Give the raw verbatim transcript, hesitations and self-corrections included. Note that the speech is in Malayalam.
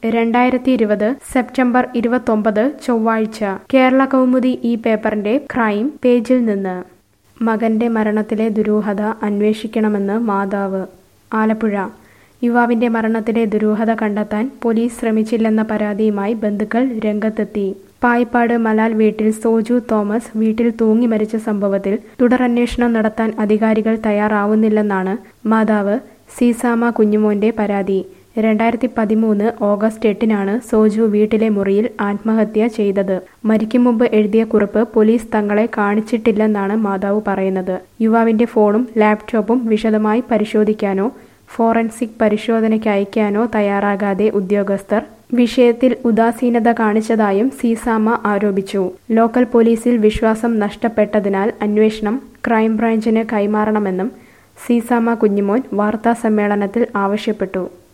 രണ്ടായിരത്തി ഇരുപത് സെപ്റ്റംബർ ഇരുപത്തൊമ്പത് ചൊവ്വാഴ്ച കേരള കൗമുദി ഈ പേപ്പറിന്റെ ക്രൈം പേജിൽ നിന്ന് മകന്റെ മരണത്തിലെ ദുരൂഹത അന്വേഷിക്കണമെന്ന് മാതാവ്. ആലപ്പുഴ യുവാവിന്റെ മരണത്തിലെ ദുരൂഹത കണ്ടെത്താൻ പോലീസ് ശ്രമിച്ചില്ലെന്ന പരാതിയുമായി ബന്ധുക്കൾ രംഗത്തെത്തി. പായിപ്പാട് മലാൽ വീട്ടിൽ സോജു തോമസ് വീട്ടിൽ തൂങ്ങി മരിച്ച സംഭവത്തിൽ തുടരന്വേഷണം നടത്താൻ അധികാരികൾ തയ്യാറാവുന്നില്ലെന്നാണ് മാതാവ് സീസാമ കുഞ്ഞുമോന്റെ പരാതി. രണ്ടായിരത്തി പതിമൂന്ന് ഓഗസ്റ്റ് എട്ടിനാണ് സോജു വീട്ടിലെ മുറിയിൽ ആത്മഹത്യ ചെയ്തത്. മരിക്കും മുമ്പ് എഴുതിയ കുറിപ്പ് പോലീസ് തങ്ങളെ കാണിച്ചിട്ടില്ലെന്നാണ് മാതാവ് പറയുന്നത്. യുവാവിന്റെ ഫോണും ലാപ്ടോപ്പും വിശദമായി പരിശോധിക്കാനോ ഫോറൻസിക് പരിശോധനയ്ക്ക് അയക്കാനോ തയ്യാറാകാതെ ഉദ്യോഗസ്ഥർ വിഷയത്തിൽ ഉദാസീനത കാണിച്ചതായും സീസാമ ആരോപിച്ചു. ലോക്കൽ പോലീസിൽ വിശ്വാസം നഷ്ടപ്പെട്ടതിനാൽ അന്വേഷണം ക്രൈംബ്രാഞ്ചിന് കൈമാറണമെന്നും സീസാമ കുഞ്ഞുമോൻ വാർത്താസമ്മേളനത്തിൽ ആവശ്യപ്പെട്ടു.